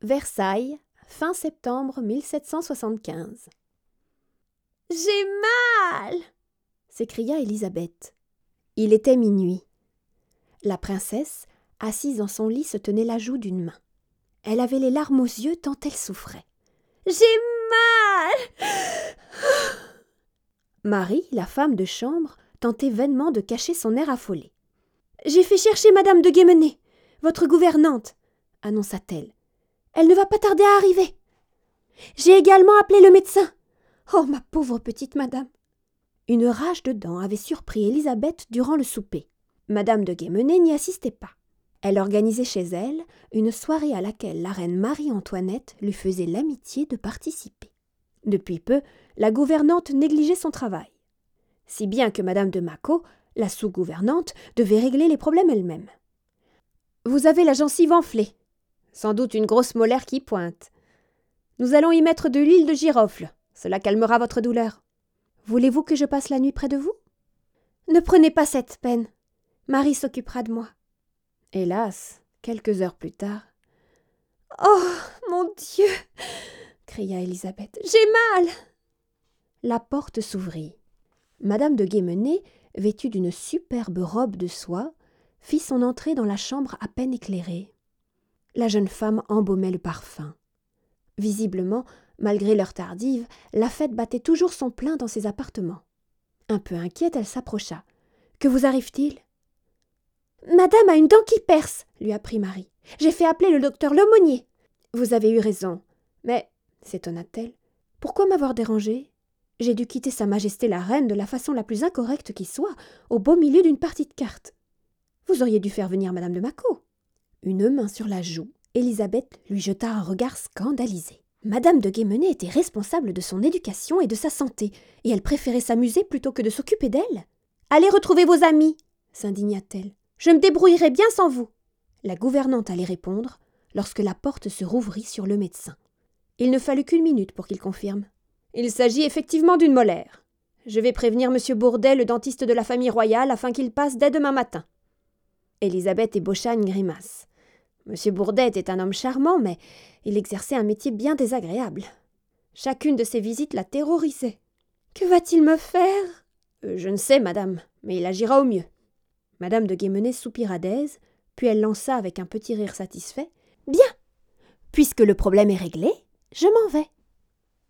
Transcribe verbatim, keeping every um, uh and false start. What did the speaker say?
Versailles, fin septembre mille sept cent soixante-quinze. « J'ai mal !» s'écria Élisabeth. Il était minuit. La princesse, assise dans son lit, se tenait la joue d'une main. Elle avait les larmes aux yeux tant elle souffrait. « J'ai mal !» Marie, la femme de chambre, tentait vainement de cacher son air affolé. « J'ai fait chercher madame de Guémené, votre gouvernante, » annonça-t-elle. « Elle ne va pas tarder à arriver. J'ai également appelé le médecin. Oh, ma pauvre petite madame !» Une rage de dents avait surpris Élisabeth durant le souper. Madame de Guémené n'y assistait pas. Elle organisait chez elle une soirée à laquelle la reine Marie-Antoinette lui faisait l'amitié de participer. Depuis peu, la gouvernante négligeait son travail. Si bien que madame de Macaux, la sous-gouvernante, devait régler les problèmes elle-même. « Vous avez la gencive enflée. Sans doute une grosse molaire qui pointe. Nous allons y mettre de l'huile de girofle. Cela calmera votre douleur. Voulez-vous que je passe la nuit près de vous ? Ne prenez pas cette peine. Marie s'occupera de moi. » Hélas, quelques heures plus tard. « Oh, mon Dieu !» cria Élisabeth. « J'ai mal !» La porte s'ouvrit. Madame de Guémené, vêtue d'une superbe robe de soie, fit son entrée dans la chambre à peine éclairée. La jeune femme embaumait le parfum. Visiblement, malgré l'heure tardive, la fête battait toujours son plein dans ses appartements. Un peu inquiète, elle s'approcha. « Que vous arrive-t-il ?»« Madame a une dent qui perce, » lui apprit Marie. « J'ai fait appeler le docteur Lemonnier. »« Vous avez eu raison. Mais, » s'étonna-t-elle, « pourquoi m'avoir dérangée ? J'ai dû quitter Sa Majesté la Reine de la façon la plus incorrecte qui soit, au beau milieu d'une partie de cartes. Vous auriez dû faire venir madame de Macaux. » Une main sur la joue, Élisabeth lui jeta un regard scandalisé. Madame de Guémené était responsable de son éducation et de sa santé, et elle préférait s'amuser plutôt que de s'occuper d'elle. « Allez retrouver vos amis !» s'indigna-t-elle. « Je me débrouillerai bien sans vous. » La gouvernante allait répondre, lorsque la porte se rouvrit sur le médecin. Il ne fallut qu'une minute pour qu'il confirme. « Il s'agit effectivement d'une molaire. Je vais prévenir monsieur Bourdet, le dentiste de la famille royale, afin qu'il passe dès demain matin. » Élisabeth ébaucha une grimace. Monsieur Bourdet était un homme charmant, mais il exerçait un métier bien désagréable. Chacune de ses visites la terrorisait. « Que va-t-il me faire ?»« euh, Je ne sais, madame, mais il agira au mieux. » Madame de Guémené soupira d'aise, puis elle lança avec un petit rire satisfait. « Bien, puisque le problème est réglé, je m'en vais. »